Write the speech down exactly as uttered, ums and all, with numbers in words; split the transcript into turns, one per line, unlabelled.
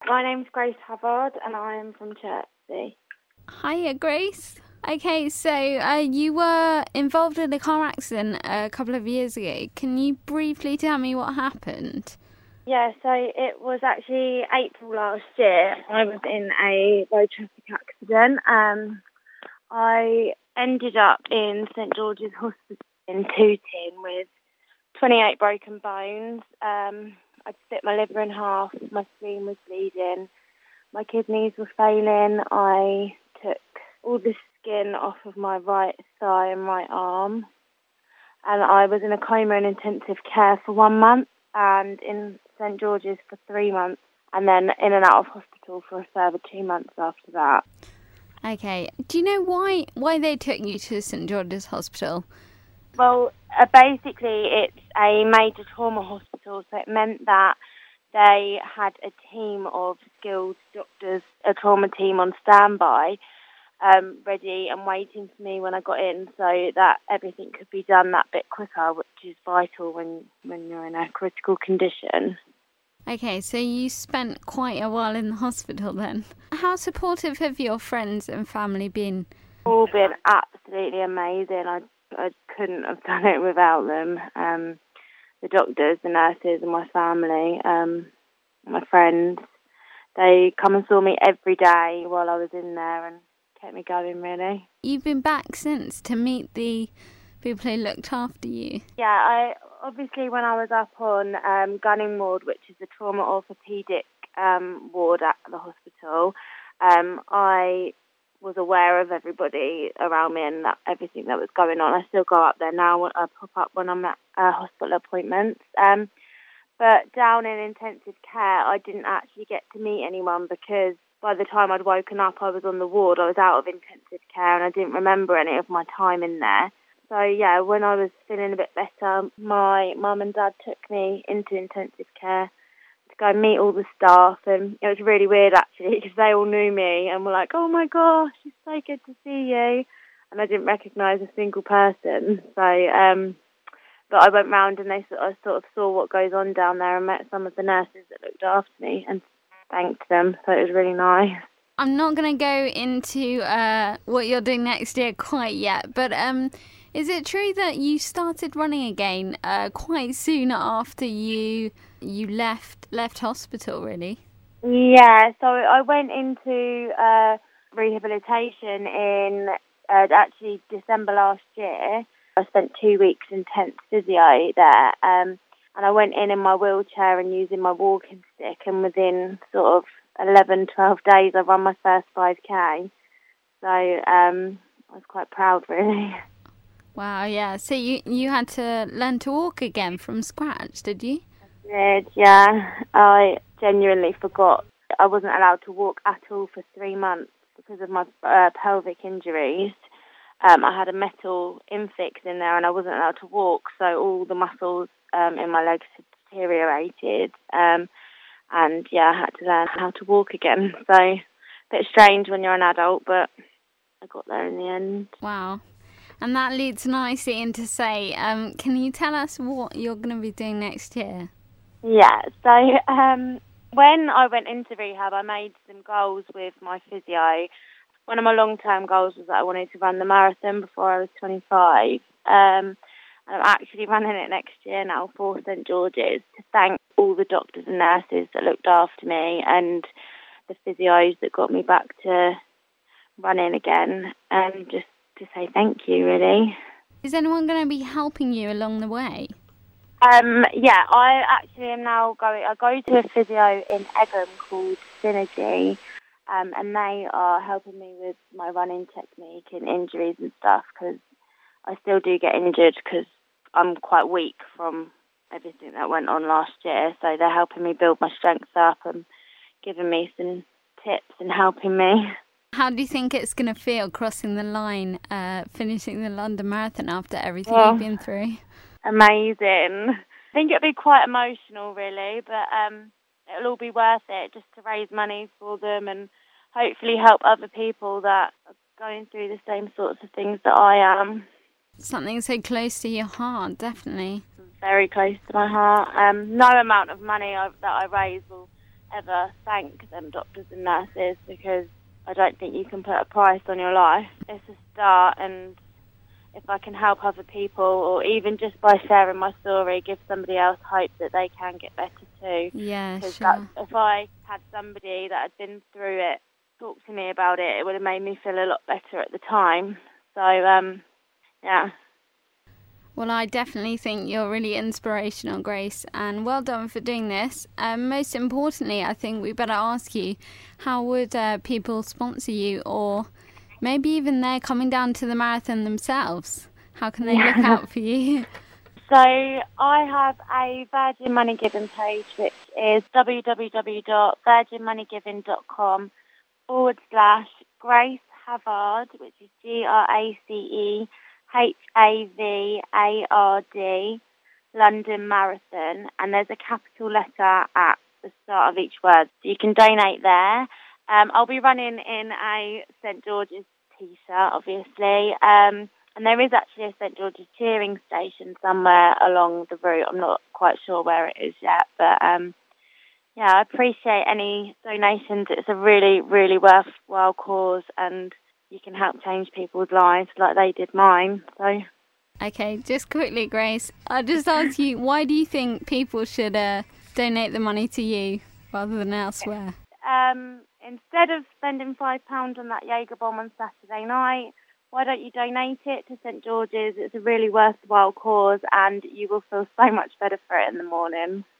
My name's Grace Havard and I am from Chertsey.
Hiya, Grace. Okay, so uh, you were involved in a car accident a couple of years ago. Can you briefly tell me what happened?
Yeah, so it was actually April last year. I was in a road traffic accident. Um, I ended up in St George's Hospital in Tooting with twenty-eight broken bones. Um, I'd split my liver in half, my spleen was bleeding, my kidneys were failing. I took all the skin off of my right thigh and right arm, and I was in a coma in intensive care for one month and in St George's for three months, and then in and out of hospital for a further two months after that.
Okay. Do you know why why they took you to St George's Hospital?
Well, uh, basically it's a major trauma hospital, so it meant that they had a team of skilled doctors, a trauma team on standby, um, ready and waiting for me when I got in, so that everything could be done that bit quicker, which is vital when, when you're in a critical condition.
Okay, so you spent quite a while in the hospital then. How supportive have your friends and family been?
All been absolutely amazing. I I couldn't have done it without them. Um, the doctors, the nurses, and my family, um, my friends, they come and saw me every day while I was in there and kept me going, really.
You've been back since to meet the people who looked after you.
Yeah, I obviously when I was up on um, Gunning Ward, which is the trauma orthopaedic um, ward at the hospital, um, I was aware of everybody around me and that, everything that was going on. I still go up there now. I pop up when I'm at uh, hospital appointments. Um, but down in intensive care, I didn't actually get to meet anyone because by the time I'd woken up, I was on the ward. I was out of intensive care and I didn't remember any of my time in there. So, yeah, when I was feeling a bit better, my mum and dad took me into intensive care to go and meet all the staff, and it was really weird actually because they all knew me and were like, oh my gosh, it's so good to see you, and I didn't recognise a single person. So um but I went round and they sort of, sort of saw what goes on down there and met some of the nurses that looked after me and thanked them, so it was really nice.
I'm not going to go into uh, what you're doing next year quite yet, but um, is it true that you started running again uh, quite soon after you you left left hospital, really?
Yeah, so I went into uh, rehabilitation in uh, actually December last year. I spent two weeks intense physio there, um, and I went in in my wheelchair and using my walking stick, and within sort of eleven, twelve days I ran my first five K. So um, I was quite proud, really.
Wow, yeah. So you, you had to learn to walk again from scratch, did you?
I did, yeah. I genuinely forgot. I wasn't allowed to walk at all for three months because of my uh, pelvic injuries. Um, I had a metal infix in there and I wasn't allowed to walk, so all the muscles um, in my legs had deteriorated. Um, and, yeah, I had to learn how to walk again. So a bit strange when you're an adult, but I got there in the end.
Wow. And that leads nicely into say, um, can you tell us what you're going to be doing next year?
Yeah, so um, when I went into rehab, I made some goals with my physio. One of my long-term goals was that I wanted to run the marathon before I was twenty-five. Um, and I'm actually running it next year now for St George's to thank all the doctors and nurses that looked after me and the physios that got me back to running again, and just to say thank you, really.
Is anyone going to be helping you along the way?
Um, yeah, I actually am now going, I go to a physio in Egham called Synergy, um, and they are helping me with my running technique and injuries and stuff, because I still do get injured because I'm quite weak from everything that went on last year, so they're helping me build my strength up and giving me some tips and helping me.
How do you think it's going to feel crossing the line, uh, finishing the London Marathon after everything
Oh.
you've been through?
Amazing. I think it'll be quite emotional, really, but um, it'll all be worth it just to raise money for them and hopefully help other people that are going through the same sorts of things that I am.
Something so close to your heart, definitely.
Very close to my heart. Um, no amount of money I, that I raise will ever thank them doctors and nurses, because I don't think you can put a price on your life. It's a start, and if I can help other people, or even just by sharing my story, give somebody else hope that they can get better too.
Yeah,
Because
sure.
if I had somebody that had been through it talk to me about it, it would have made me feel a lot better at the time. So, um, yeah.
Well, I definitely think you're really inspirational, Grace, and well done for doing this. Um, most importantly, I think we better ask you, how would uh, people sponsor you, or maybe even they're coming down to the marathon themselves? How can they
Yeah.
look out for you?
So I have a Virgin Money Giving page, which is www.virginmoneygiving.com forward slash Grace Havard, which is G R A C E H A V A R D, London Marathon, and there's a capital letter at the start of each word. So you can donate there. Um, I'll be running in a St George's t-shirt, obviously, um, and there is actually a St George's cheering station somewhere along the route. I'm not quite sure where it is yet, but um, yeah, I appreciate any donations. It's a really, really worthwhile cause, and you can help change people's lives like they did mine. So,
Okay, just quickly, Grace, I'll just ask you, why do you think people should uh, donate the money to you rather than elsewhere?
um, instead of spending five pounds on that Jaeger bomb on Saturday night, why don't you donate it to St George's? It's a really worthwhile cause, and you will feel so much better for it in the morning.